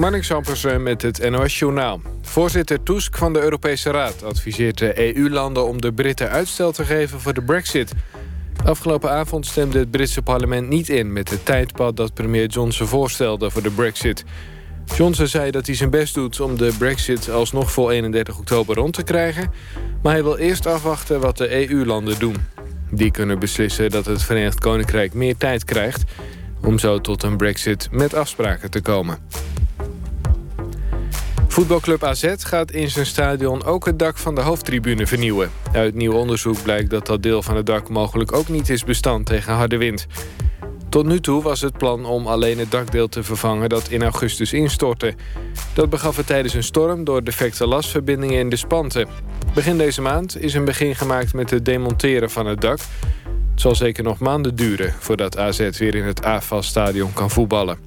Marnix Ampersen met het NOS-journaal. Voorzitter Tusk van de Europese Raad adviseert de EU-landen om de Britten uitstel te geven voor de Brexit. Afgelopen avond stemde het Britse parlement niet in met het tijdpad dat premier Johnson voorstelde voor de Brexit. Johnson zei dat hij zijn best doet om de Brexit alsnog voor 31 oktober rond te krijgen, maar hij wil eerst afwachten wat de EU-landen doen. Die kunnen beslissen dat het Verenigd Koninkrijk meer tijd krijgt om zo tot een Brexit met afspraken te komen. Voetbalclub AZ gaat in zijn stadion ook het dak van de hoofdtribune vernieuwen. Uit nieuw onderzoek blijkt dat dat deel van het dak mogelijk ook niet is bestand tegen harde wind. Tot nu toe was het plan om alleen het dakdeel te vervangen dat in augustus instortte. Dat begaf het tijdens een storm door defecte lasverbindingen in de spanten. Begin deze maand is een begin gemaakt met het demonteren van het dak. Het zal zeker nog maanden duren voordat AZ weer in het AFAS-stadion kan voetballen.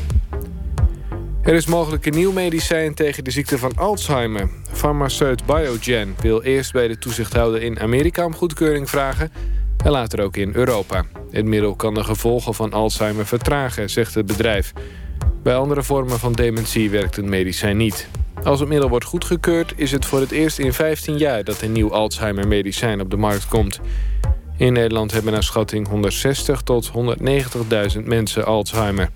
Er is mogelijk een nieuw medicijn tegen de ziekte van Alzheimer. Farmaceut Biogen wil eerst bij de toezichthouder in Amerika om goedkeuring vragen en later ook in Europa. Het middel kan de gevolgen van Alzheimer vertragen, zegt het bedrijf. Bij andere vormen van dementie werkt het medicijn niet. Als het middel wordt goedgekeurd is het voor het eerst in 15 jaar dat een nieuw Alzheimer-medicijn op de markt komt. In Nederland hebben naar schatting 160 tot 190.000 mensen Alzheimer.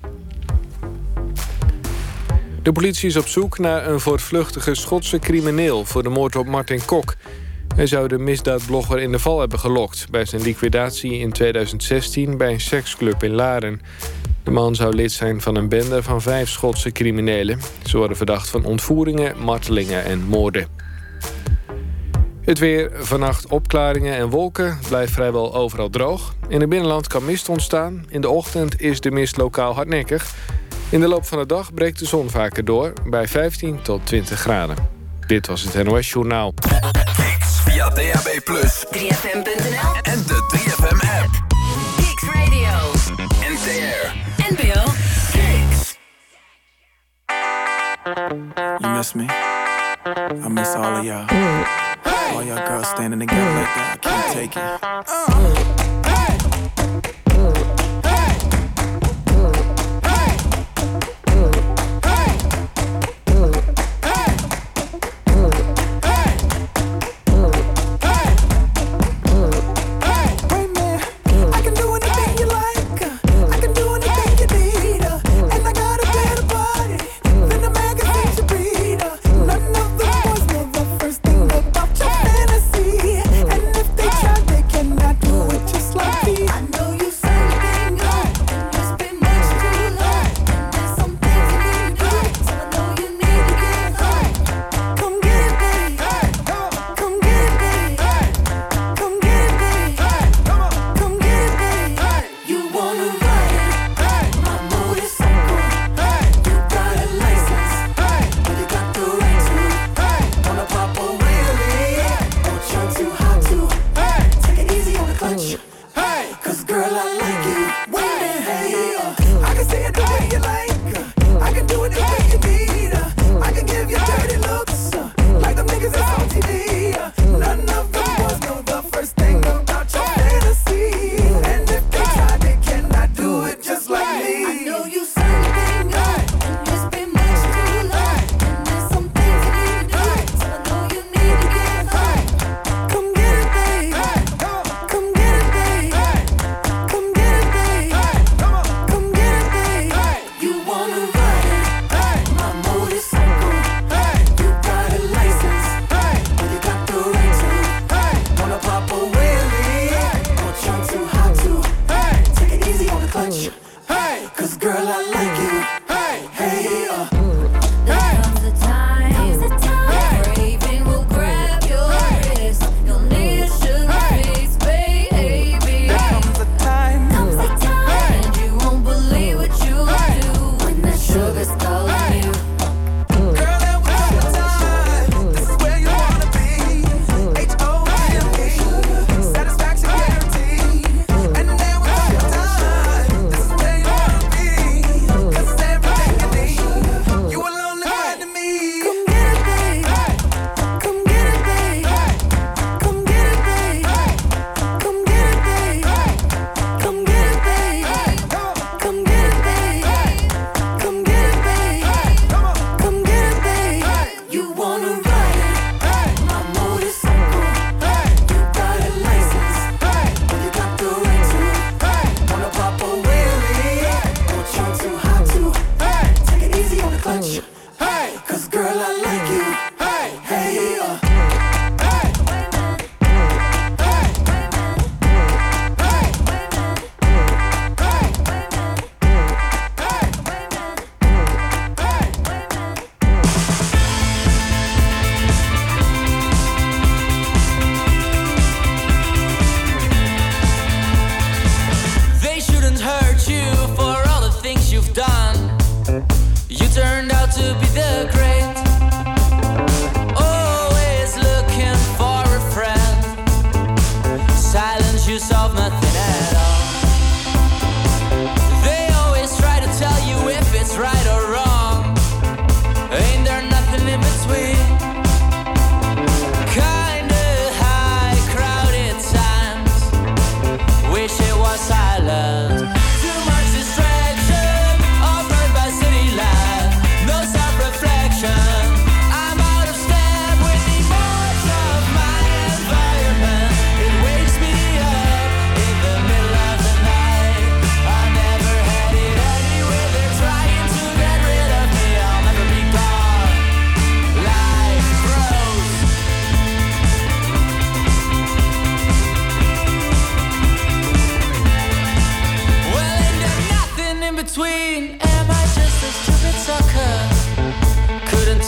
De politie is op zoek naar een voortvluchtige Schotse crimineel voor de moord op Martin Kok. Hij zou de misdaadblogger in de val hebben gelokt bij zijn liquidatie in 2016 bij een seksclub in Laren. De man zou lid zijn van een bende van 5 Schotse criminelen. Ze worden verdacht van ontvoeringen, martelingen en moorden. Het weer, vannacht opklaringen en wolken, blijft vrijwel overal droog. In het binnenland kan mist ontstaan. In de ochtend is de mist lokaal hardnekkig. In de loop van de dag breekt de zon vaker door, bij 15 tot 20 graden. Dit was het NOS Journaal. Kicks via DAB+, 3FM.nl en de 3FM-app. Kicks Radio. NTR. NPO. Kicks. You miss me? I miss all of y'all. All y'all girls standing together like that, I can't take it. What you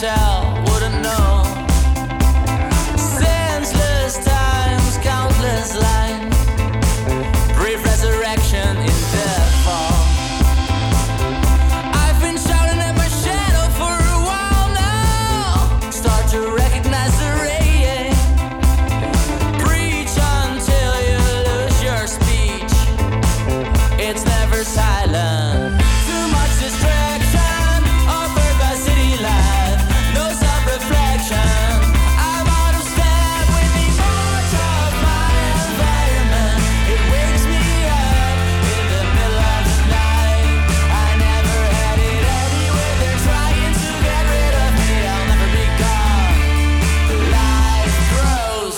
tell, wouldn't know. Senseless times, countless lines, brief resurrection in deathfall. I've been shouting at my shadow for a while now. Start to recognize the raying. Preach until you lose your speech. It's never silent. Too much distraction offered by city life. No self-reflection. I'm out of step with the march of my environment. It wakes me up in the middle of the night. I never had it anyway. They're trying to get rid of me. I'll never be gone. Life grows.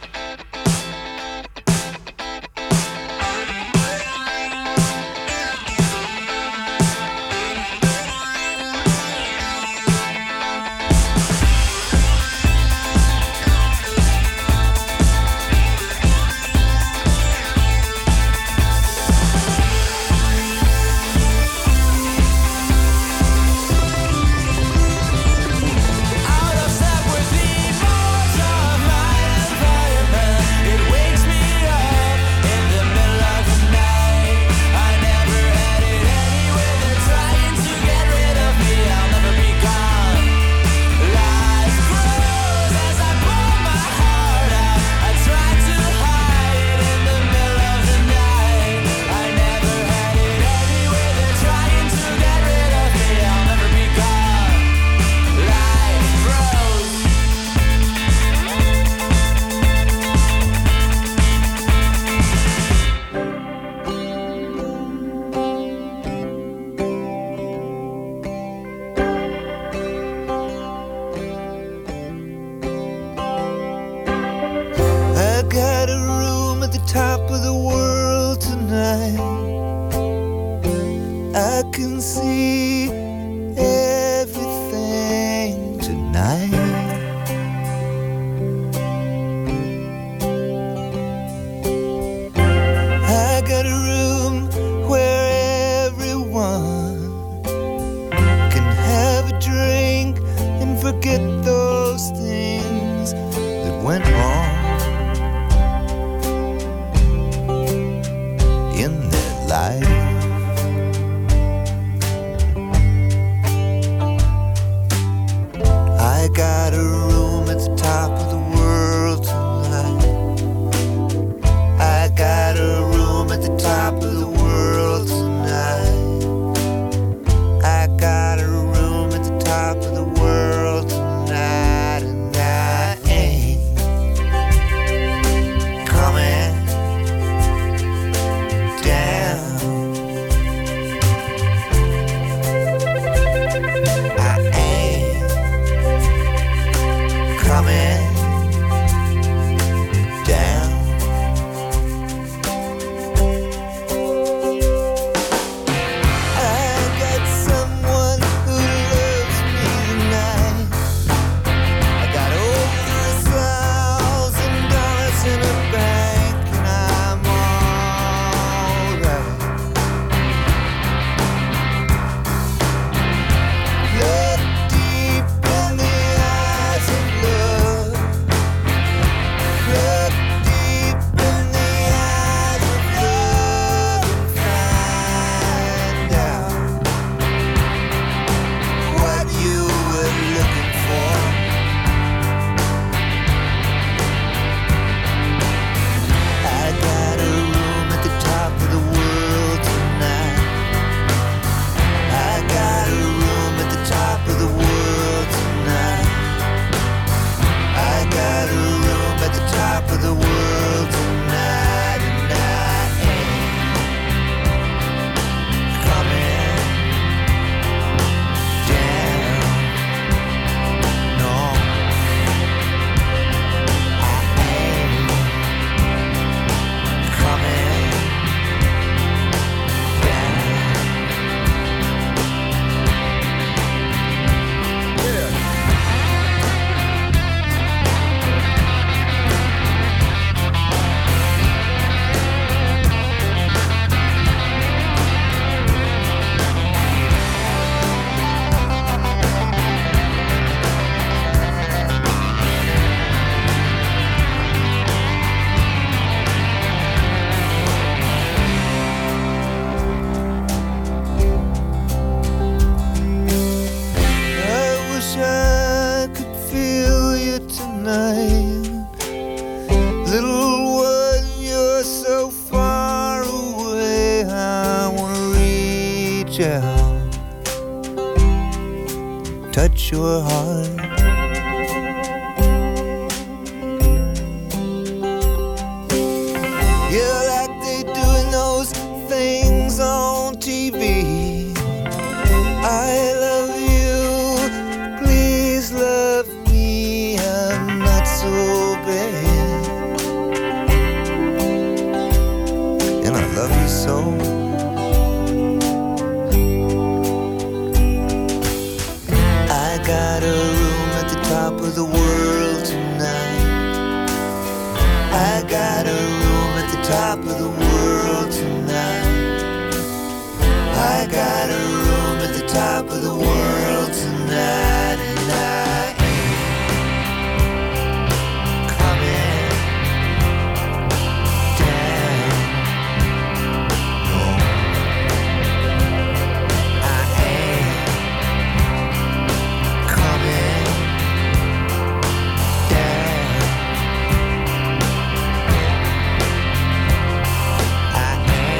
Out of step with the march of my environment. It wakes me up in the middle of the night. I never had it anyway. They're trying to get rid of me. I'll never be gone. Life grows as I pull my heart out. I try to hide in the middle of the night. I never had it anyway. They're trying to get rid of me. I'll never be gone. Life grows. I got a room at the top of the world tonight. I can see everything tonight. I got a room where everyone can have a drink and forget those things that went wrong in their life. shall touch your heart. Yeah, like they do in those things on TV. I love you, please love me, I'm not so bad. And I love you so. I got a room at the top of the world tonight. I got a room at the top of the world tonight. I got a room at the top of the world tonight. And I ain't coming down. No, I ain't coming down. I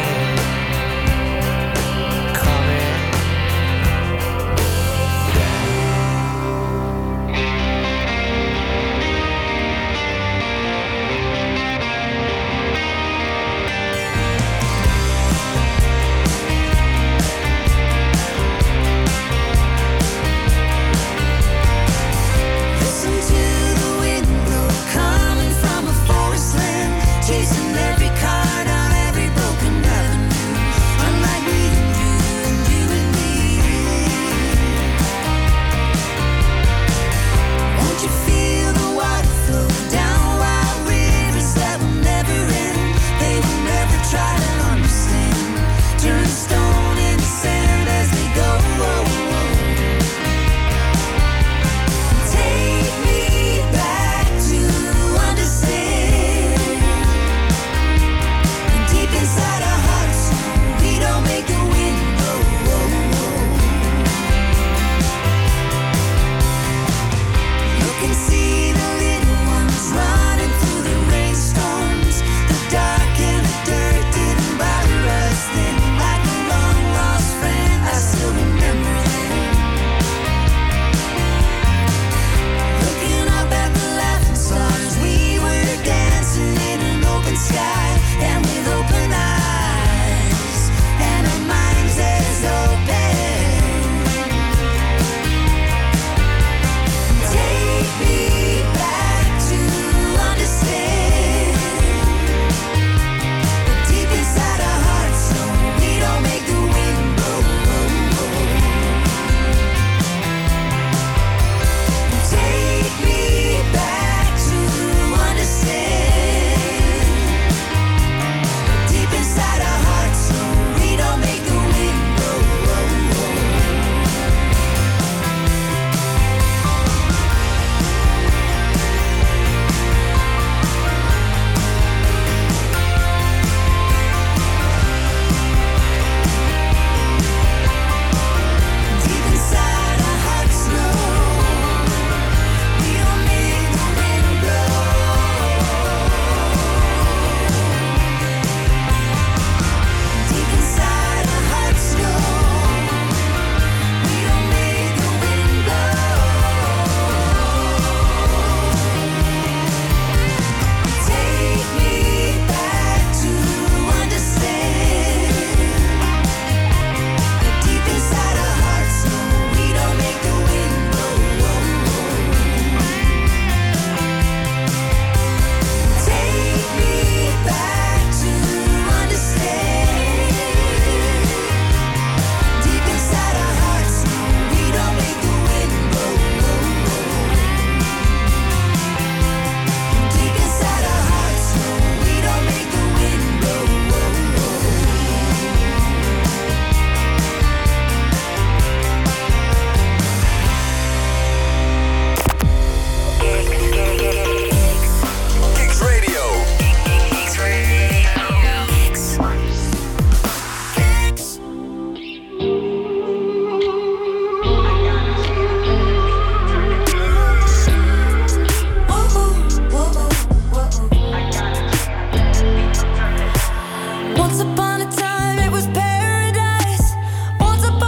ain't coming Listen to the wind blow, coming from a forest land, chasing every car down every broken avenue, unlike me and you and me. Won't you feel the water flow down wild rivers that will never end? They will never try to understand. Turn stone into sand as they go. Take me back to understand. Deep inside our hearts, we don't make the wind blow. Look and see the little ones running through the rainstorms. The dark and the dirt didn't bother us then. Like a long lost friend, I still remember them. Looking up at the laughing stars, we were dancing in an open sky and with open eyes and our minds as open. Take me back to understand. Deep inside our hearts, no, we don't make the wind blow. Take me back to understand. Deep inside our hearts, no, we don't make the wind blow. Deep inside our hearts, no, we don't make the wind blow. Deep inside our hearts, no, we don't make the wind blow. Take me back to understand. Deep inside our hearts, no, we don't make the wind blow. Take me back to understand. Deep inside our hearts, no, we don't make the wind blow. Deep inside our hearts, no, we don't make the wind blow. Kicks Radio. Once upon a time it was paradise. Once upon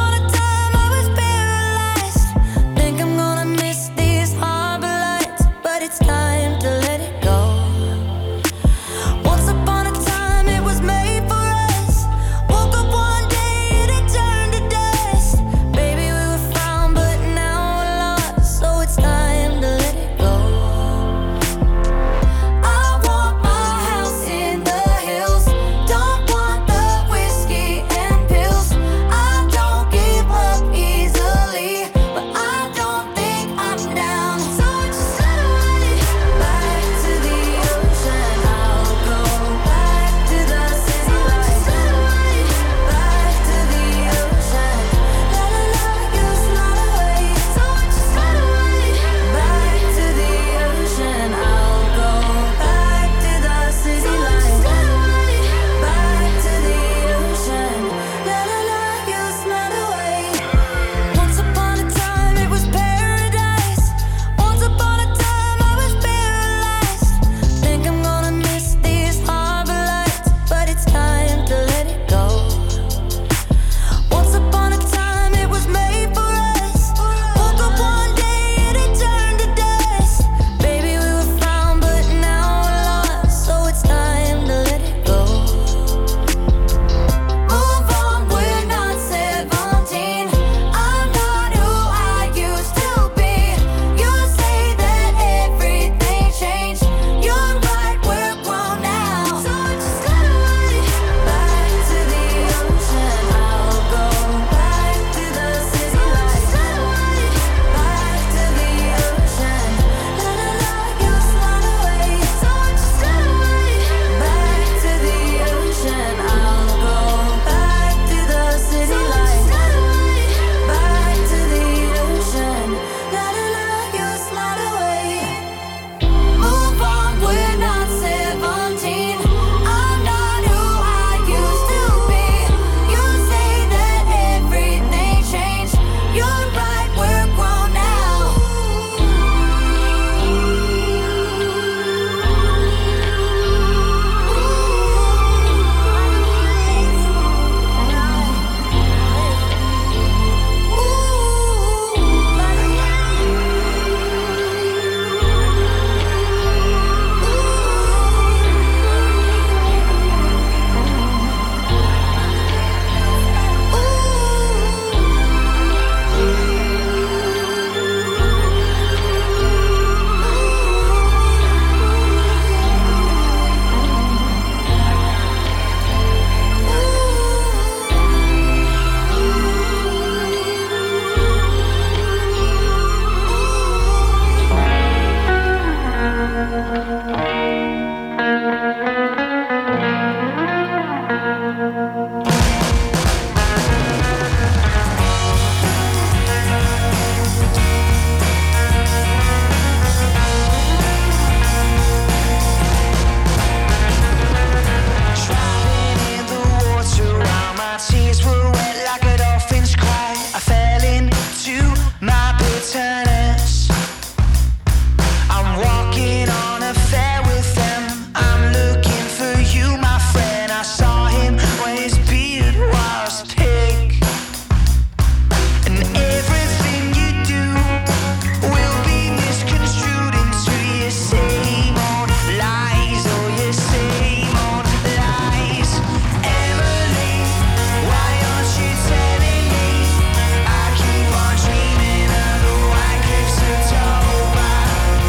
him where his beard was pink. And everything you do will be misconstrued into your same old lies, oh your same old lies. Emily, why aren't you telling me? I keep on dreaming of the white cliffs of Dover.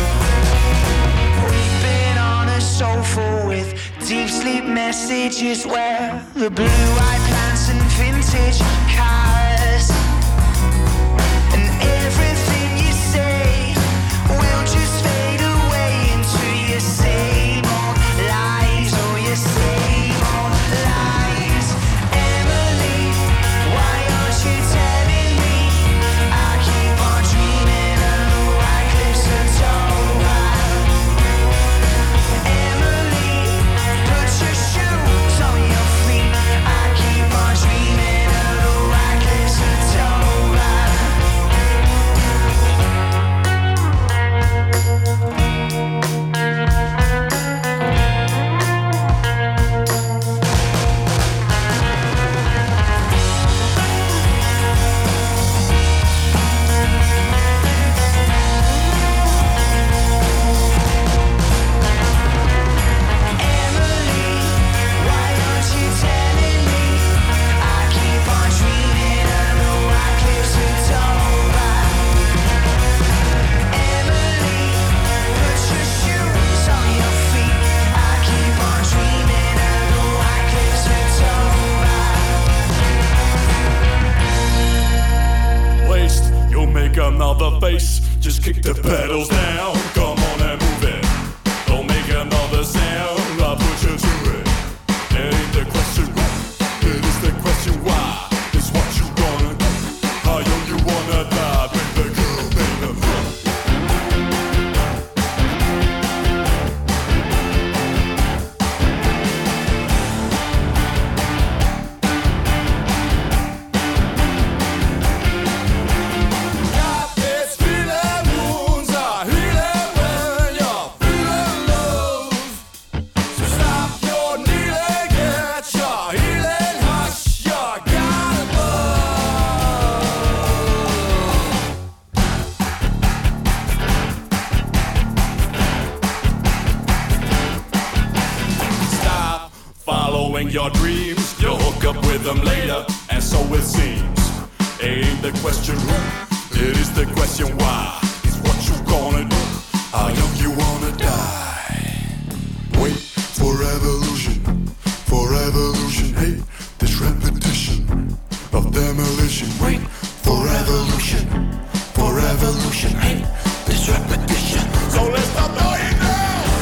We've been on a sofa with deep sleep messages where the blue-eyed plants and vintage cars. And everything you say will just fade away into your same old lies, oh your same old lies. Emily, why aren't you telling me? I keep on dreaming of the white cliffs of Dover. Emily, put your shoes on your feet. I keep on dreaming of the white cliffs of Dover. Emily, why aren't you telling me? I keep on dreaming of the white cliffs of Dover. Emily, put your shoes on your feet. I keep on dreaming of the white cliffs of Dover. Waste, you'll make another face. Just kick the pedals down. Come on and move it. Don't make another sound. I'll put you to it. It ain't the question why. It is the question why. It's what you gonna do. How young you wanna die, baby girl, baby. Got this feeling, wounds are healing when you're feeling love. So stop your kneeling, get your healing, hush your gotta Stop following your dreams. You'll hook up with them later, and so it seems. Ain't the question who, it is the question why. It's what you gonna do, how young you wanna die. Wait for evolution, hate this repetition of demolition. Wait for evolution, hate this repetition. So let's stop dying now.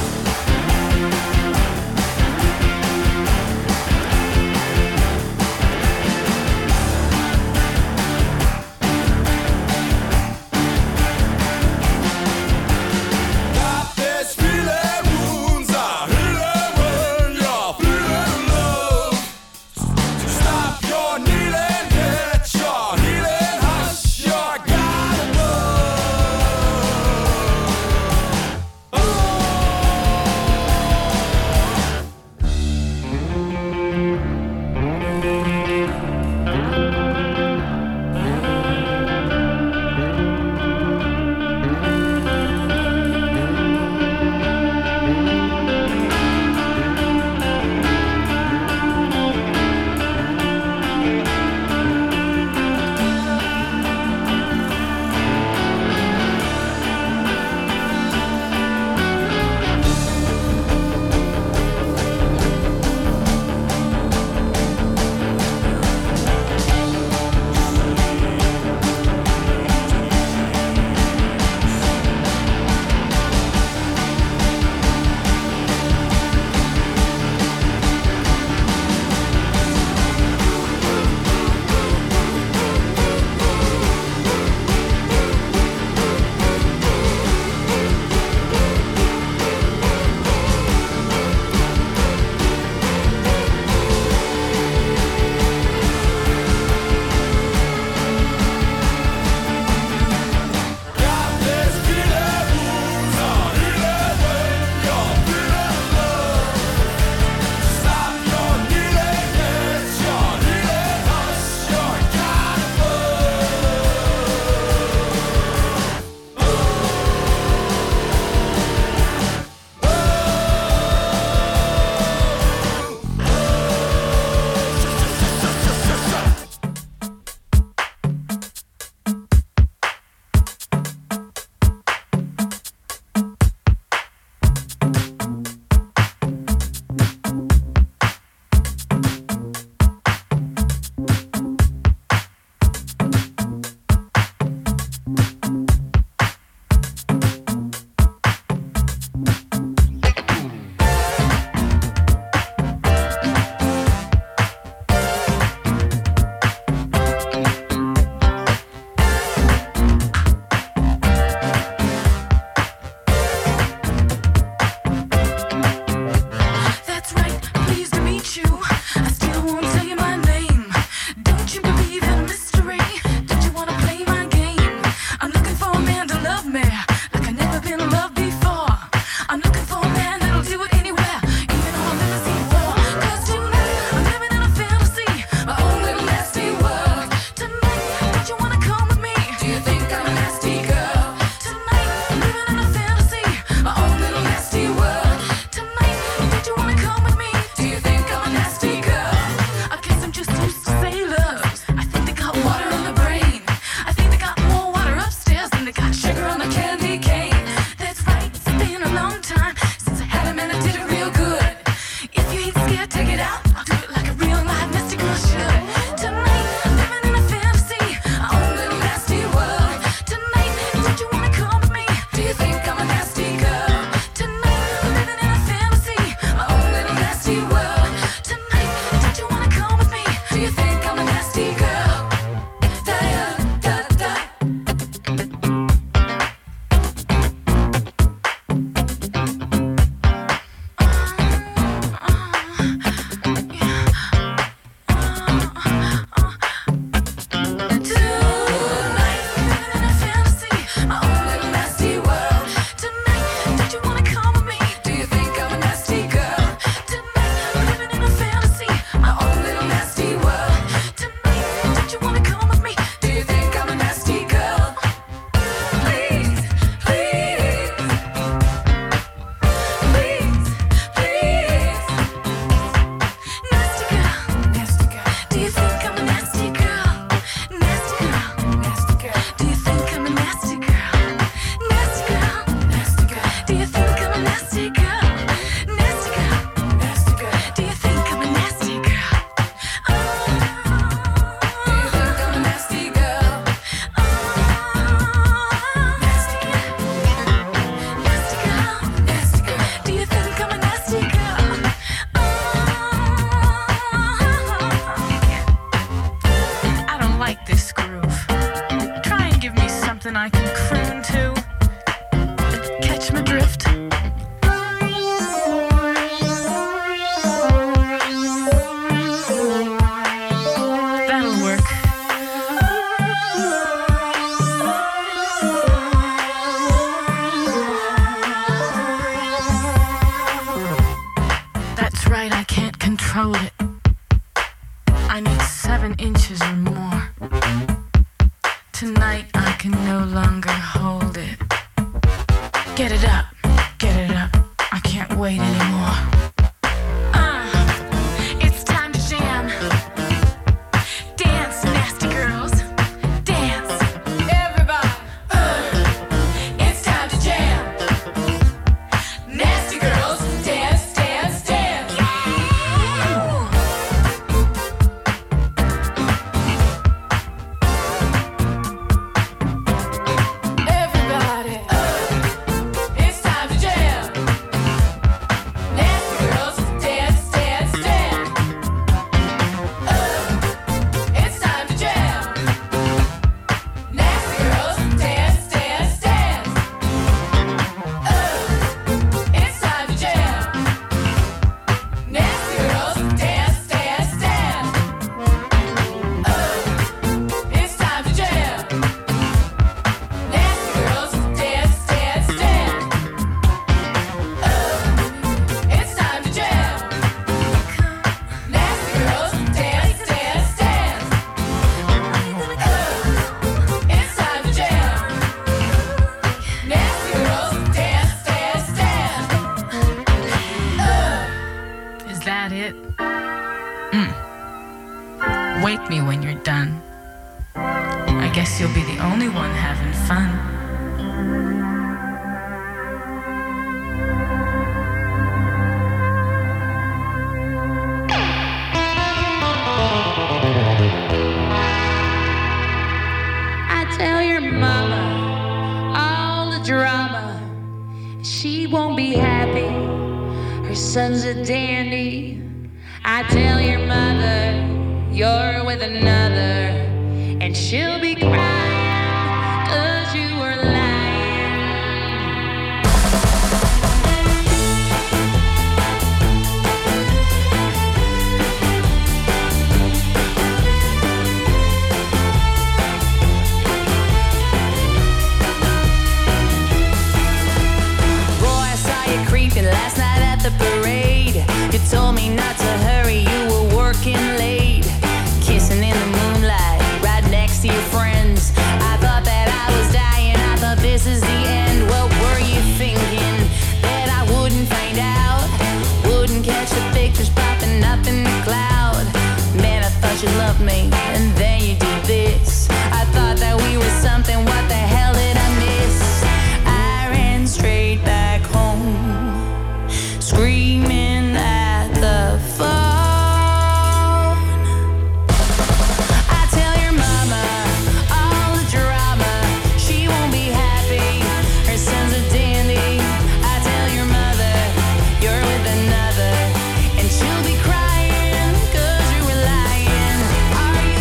Got this feeling, wounds are healing when you're feeling love. something I can croon to. Catch my drift. That'll work. That's right, I can't control it. I need 7 inches or more. Tonight I can no longer hold it. Get it up, I can't wait anymore. It's time to jam. Dance, nasty girls, dance. Everybody, it's time to jam. Nasty girls, dance, dance, dance. Everybody, it's time to jam. Nasty girls, dance, dance, dance. It's time to jam. Nasty girls, dance, dance, dance. It's time to jam. Nasty girls, dance, dance, dance. It's time to jam. Nasty girls, dance, dance, dance. It's time to jam. Nasty girls, dance, dance, dance. It's time to jam. Nasty girls, dance, dance, dance. Is that it? Wake me when you're done. I guess you'll be the only one having fun. I tell your mama all the drama. She won't be happy. Her son's a dandy. I tell your mother you're with another, and she'll be crying 'cause you were lying. Boy, I saw you creeping last night at the parade. You told me not to hurry, you were working late. Kissing in the moonlight, right next to your friends. I thought that I was dying, I thought this is the end. What were you thinking? That I wouldn't find out? Wouldn't catch the pictures popping up in the cloud? Man, I thought you loved me, and then you did this. I thought that we were something, what the hell did I miss? I ran straight back home, screaming at the phone. I tell your mama all the drama. She won't be happy. Her son's a dandy. I tell your mother you're with another, and she'll be crying 'cause you were lying. Are you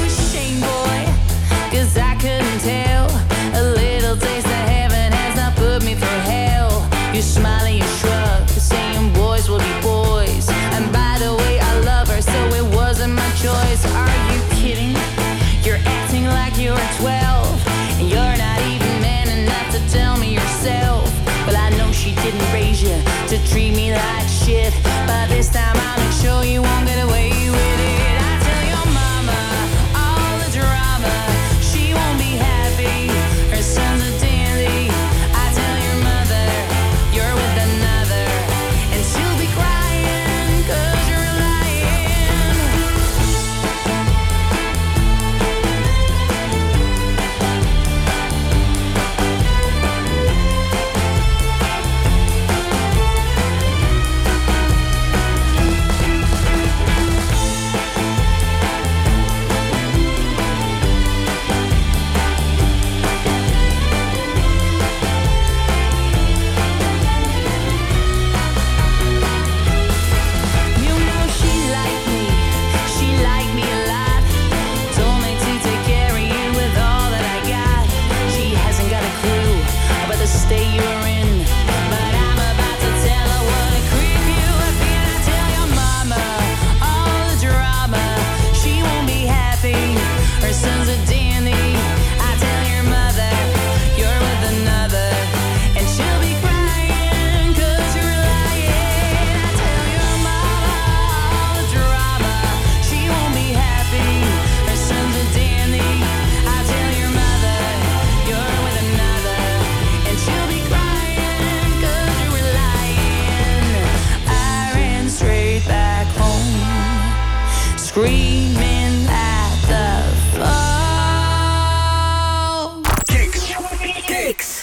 screaming at the phone. Kicks. Kicks.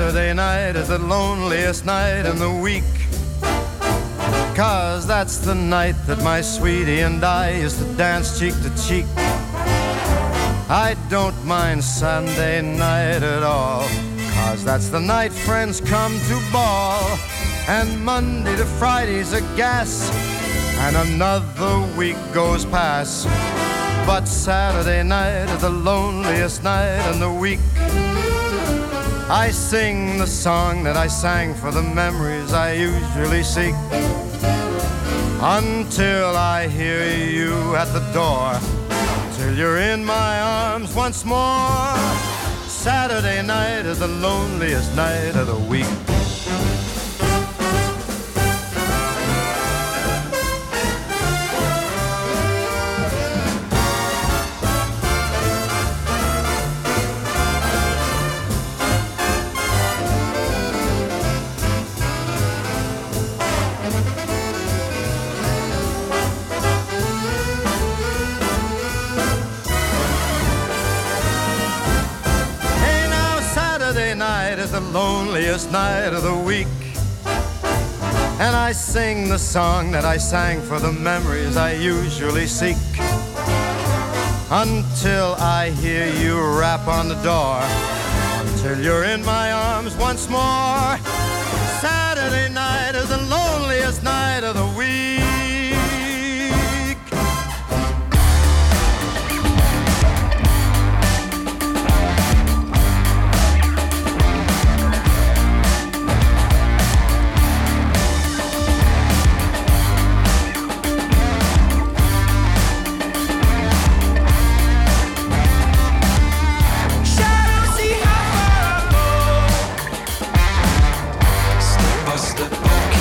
Saturday night is the loneliest night in the week, 'cause that's the night that my sweetie and I used to dance cheek to cheek. I don't mind Sunday night at all, 'cause that's the night friends come to ball. And Monday to Friday's a gas, and another week goes past. But Saturday night is the loneliest night in the week. I sing the song that I sang for the memories I usually seek, until I hear you at the door, till you're in my arms once more. Saturday night is the loneliest night of the week. The loneliest night of the week, and I sing the song that I sang for the memories I usually seek, until I hear you rap on the door, until you're in my arms once more. Saturday night is the loneliest night of the week. Step by step,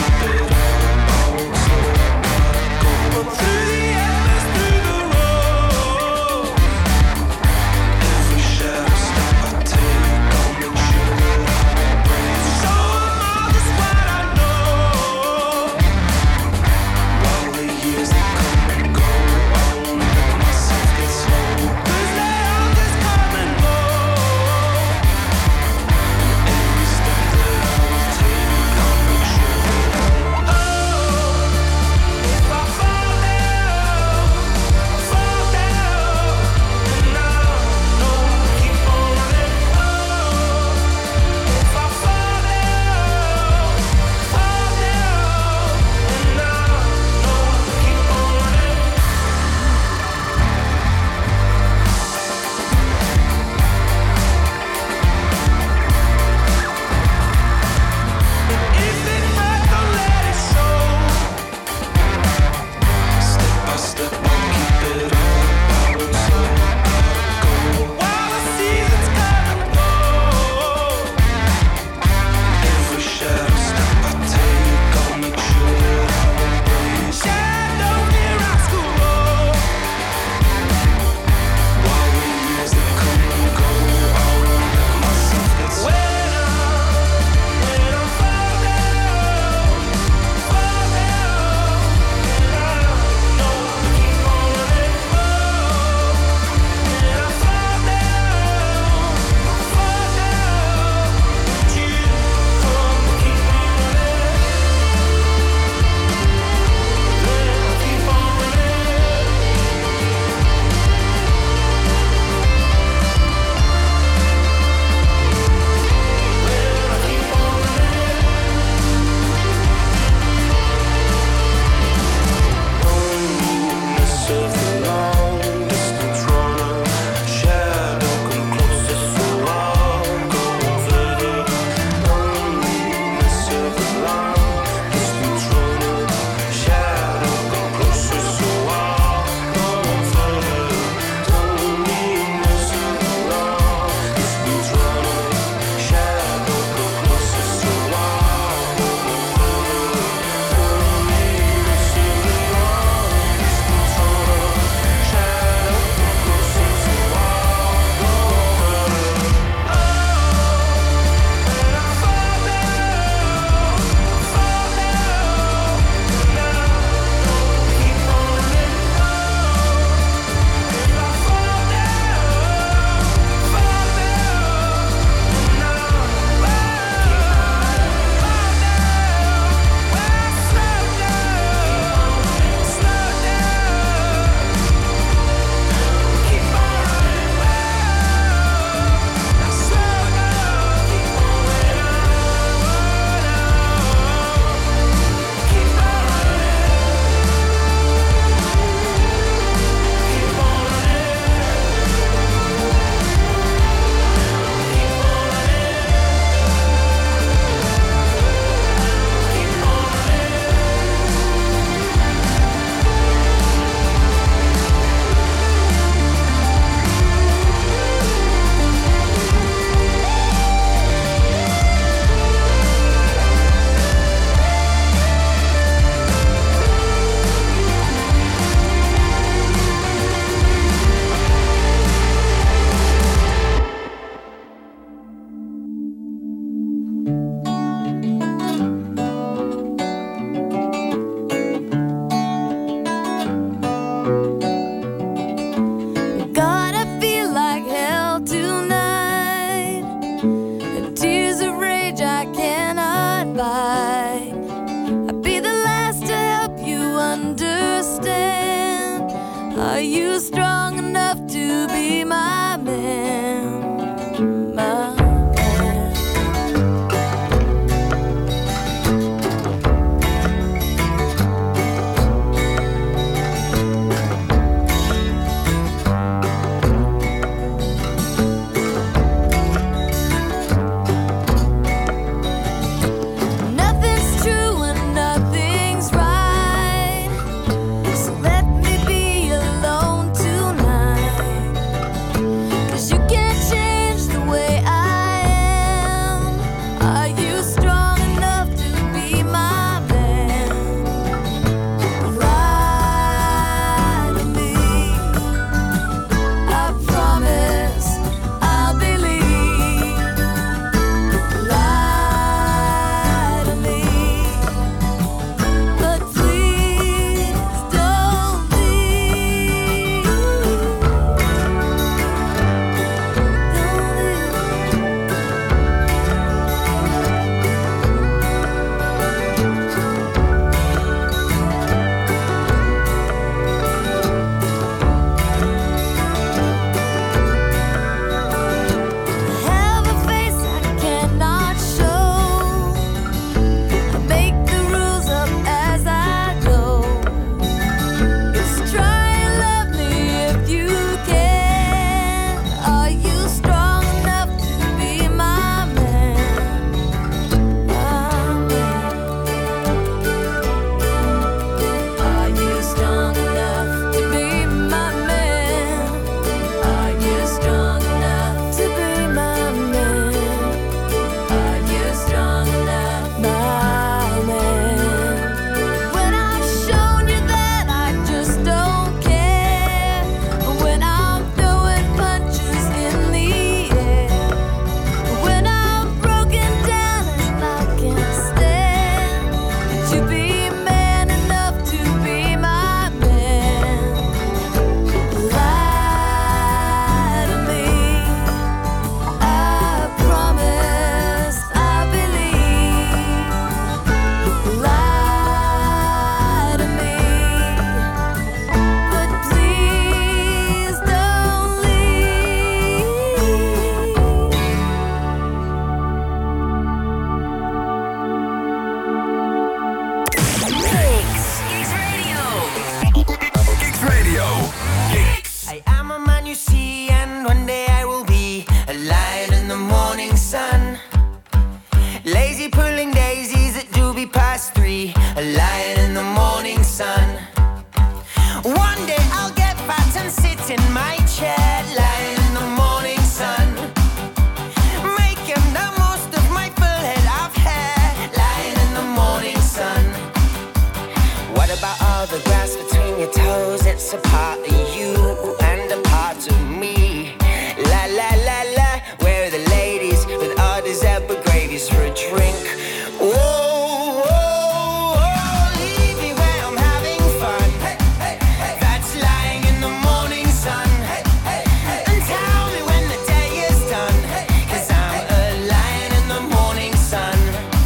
the morning sun. Lazy pulling daisies at doobie past 3, lying in the morning sun. One day I'll get fat and sit in my chair, lying in the morning sun. Making the most of my full head of hair, lying in the morning sun. What about all the grass between your toes? It's a part of you and a part of me. La la la la, where are the ladies with all the zebra gravies for a drink? Whoa, whoa, whoa, leave me where I'm having fun. That's lying in the morning sun. And tell me when the day is done, 'cause I'm a lion in the morning sun.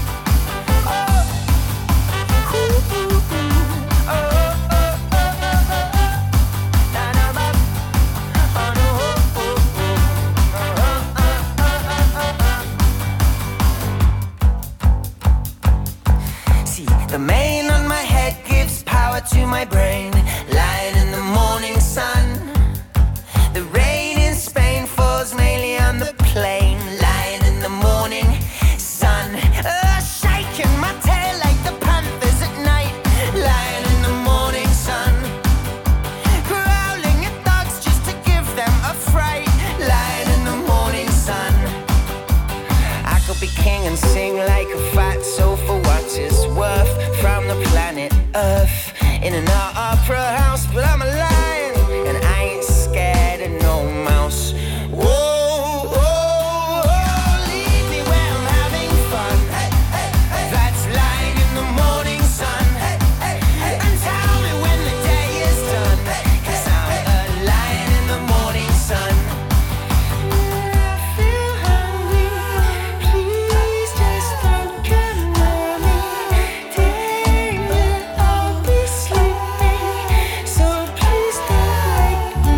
See, the mane on my head gives power to my brain, lying in the morning sun. The rain in Spain falls mainly on the plain, lying in the morning sun. Shaking my tail like the panthers at night, lying in the morning sun. Growling at dogs just to give them a fright, lying in the morning sun. I could be king and sing like a fat soul for what it's worth, from the planet Earth in an opera house, but I'm a lion and I ain't scared of no mouse. Whoa, whoa, whoa, leave me where I'm having fun. That's lying in the morning sun. And tell me when the day is done, 'cause I'm a lion in the morning sun. I feel hungry, please just don't come near me. I'll be sleeping, so please don't wake me.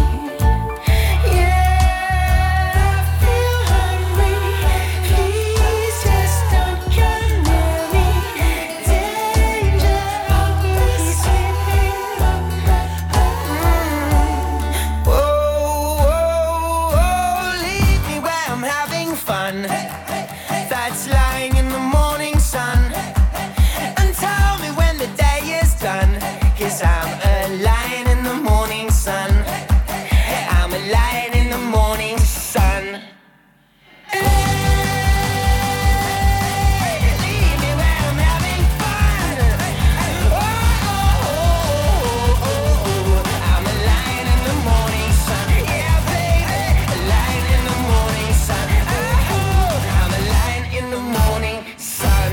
Yeah, I feel hungry, please just don't come near me. Danger, I'll be sleeping. Whoa, whoa, whoa, leave me where I'm having fun. That's lying in the morning sun. And tell me when the day is done, 'cause I'm a lion in the morning sun. I'm a lion in the morning sun. Leave me where I'm having fun. Oh, I'm a lion in the morning sun. Yeah, baby, a lion in the morning sun. Oh, I'm a lion in the morning sun.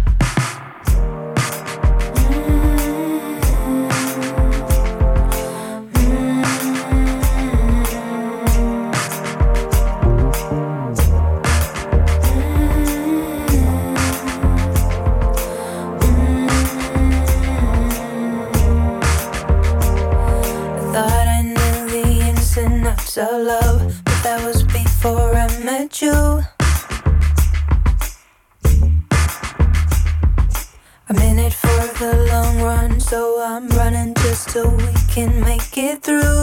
I thought I knew the ins and outs of love, but that was before I met you. I'm in it for the long run, so I'm running just so we can make it through.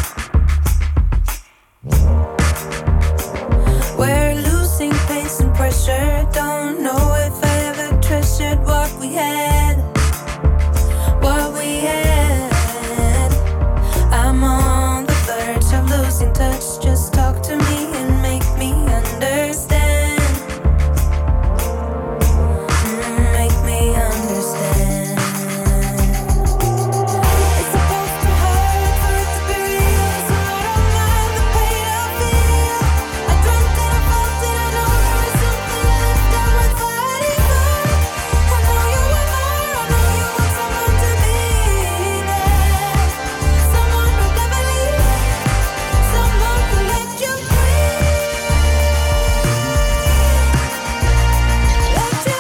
We're losing pace and pressure, don't know if I ever treasured what we had. What we had. I'm on the verge of losing touch. Just talk to me and make me understand. Make me understand. It's supposed to hurt for it to be real, so I don't mind the pain I feel. I dreamt and I felt it, I know there is something left I'm worth fighting for. I know you want more, I know you want someone to be there. Someone who never leaves, someone who let you breathe. Let you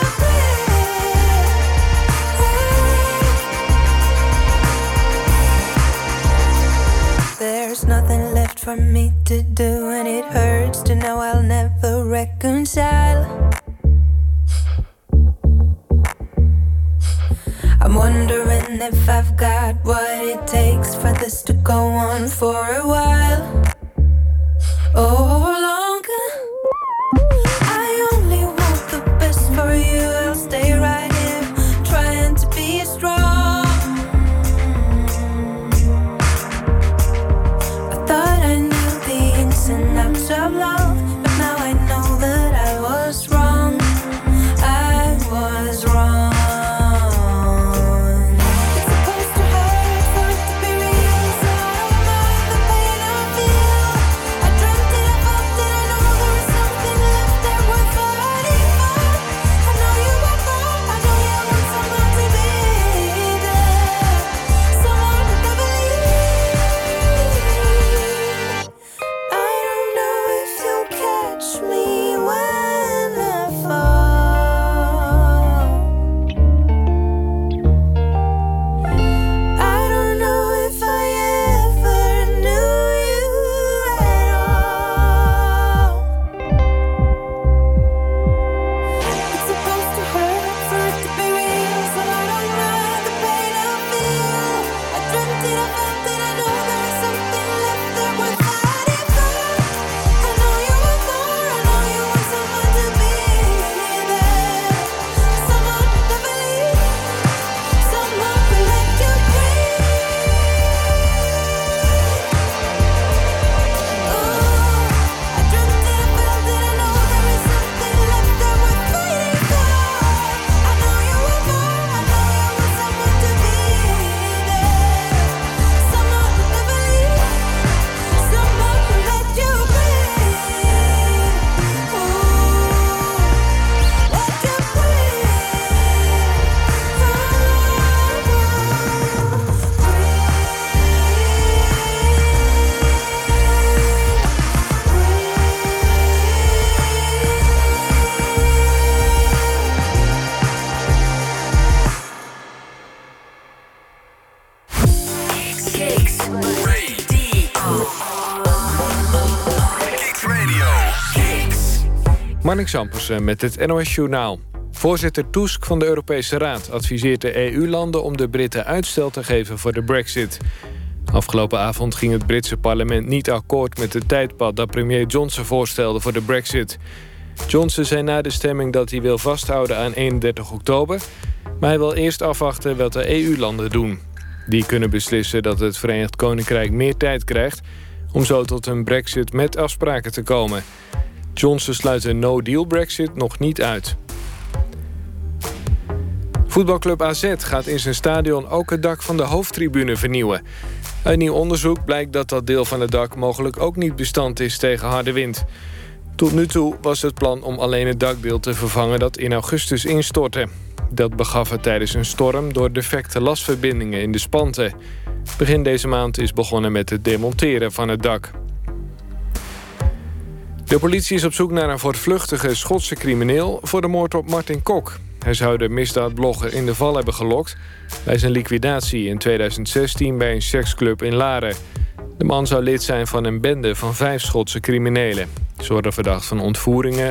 breathe. There's nothing left for me to do, and it hurts to know I'll never reconcile. I'm wondering if I've got what it takes for this to go on for a while or longer. Marnix Ampersen met het NOS Journaal. Voorzitter Tusk van de Europese Raad adviseert de EU-landen om de Britten uitstel te geven voor de Brexit. Afgelopen avond ging het Britse parlement niet akkoord met het tijdpad dat premier Johnson voorstelde voor de Brexit. Johnson zei na de stemming dat hij wil vasthouden aan 31 oktober... maar hij wil eerst afwachten wat de EU-landen doen. Die kunnen beslissen dat het Verenigd Koninkrijk meer tijd krijgt... om zo tot een Brexit met afspraken te komen. Johnson sluit een no-deal Brexit nog niet uit. Voetbalclub AZ gaat in zijn stadion ook het dak van de hoofdtribune vernieuwen. Uit nieuw onderzoek blijkt dat dat deel van het dak mogelijk ook niet bestand is tegen harde wind. Tot nu toe was het plan om alleen het dakdeel te vervangen dat in augustus instortte. Dat begaf het tijdens een storm door defecte lasverbindingen in de spanten. Begin deze maand is begonnen met het demonteren van het dak. De politie is op zoek naar een voortvluchtige Schotse crimineel voor de moord op Martin Kok. Hij zou de misdaadblogger in de val hebben gelokt bij zijn liquidatie in 2016 bij een seksclub in Laren. De man zou lid zijn van een bende van 5 Schotse criminelen. Ze worden verdacht van ontvoeringen,